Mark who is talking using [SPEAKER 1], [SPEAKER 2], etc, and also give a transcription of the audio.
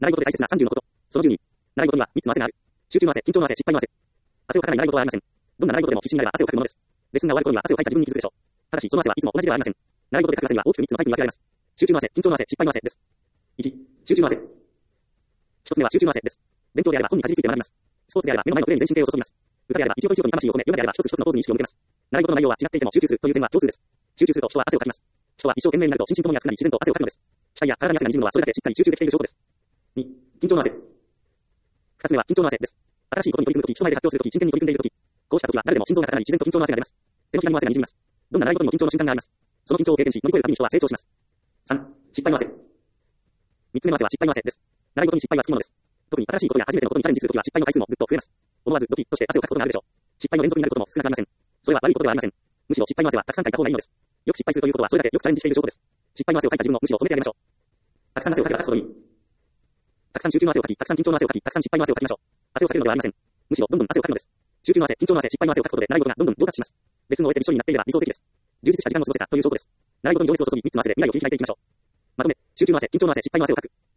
[SPEAKER 1] 習い事で大切な30のこと。その12。習い事には3つの汗がある。集中の汗、緊張の汗、失敗の汗。汗をかかない習い事はありません。どんな習い事でも必死になれば汗をかくものです。レッスンが終わる頃には汗をかいた自分に気づくでしょう。ただし、その汗はいつも同じではありません。習い事でかく汗には大きく3つのタイプに分けられます。集中の汗、緊張の汗、失敗の汗です。1、集中の汗。1つ目は集中の汗です。勉強であれば本にかじりついて学びます。スポーツであれば目の前のプレーに全身系を注ぎます。歌であれば一音一音に魂を込め、ヨガであれば一つ一つのポーズに意識を向けます。習い事の内容は違っていても集中するという点は共通です。集中すると人は汗をかきます。人は一生懸命になると心身ともに熱くなり自然と汗をかくのです。額や体に汗が滲むのはそれだけしっかり集中できている証拠です。2、緊張の汗。2つ目は緊張の汗です。新しいことに取り組むとき、人前で発表するとき、真剣に取り組んでいるとき、こうしたときは誰でも心臓が高鳴り自然と緊張の汗が出ます。手のひらにも汗が滲みます。どんな習い事にも緊張の瞬間があります。その緊張を経験し、乗り越えるたびに人は成長します。3、失敗の汗。3つ目の汗は失敗の汗です。習い事に失敗はつきものです。特に新しいことや初めてのことにチャレンジするときは失敗の回数もぐっと増えます。思わずドキッとして汗をかくことがあるでしょう。失敗の連続になることも少なくありません。それは悪いことではありません。むしろ失敗の汗はたくさんかいた方がいいのです。よく失敗するということはそれだけよくチャレンジしている証拠です。失敗の汗をかいた自分をむしろ褒めてあげましょう。たくさん汗をかけばかくほどいい。たくさん集中の汗をかき、たくさん緊張の汗をかき、たくさん失敗の汗をかきましょう。汗を避けるのではありません。むしろどんどん汗をかくのです。集中の汗、緊張の汗、失敗の汗をかくことで習い事がどんどん上達します。レッスンを終えてびっしょりになっていれば理想的です。充実した時間を過ごせたという証拠です。習い事に情熱を注ぎ3つの汗で未来を切り開いていきましょう。まとめ、集中の汗、緊張の汗、失敗の汗をかく。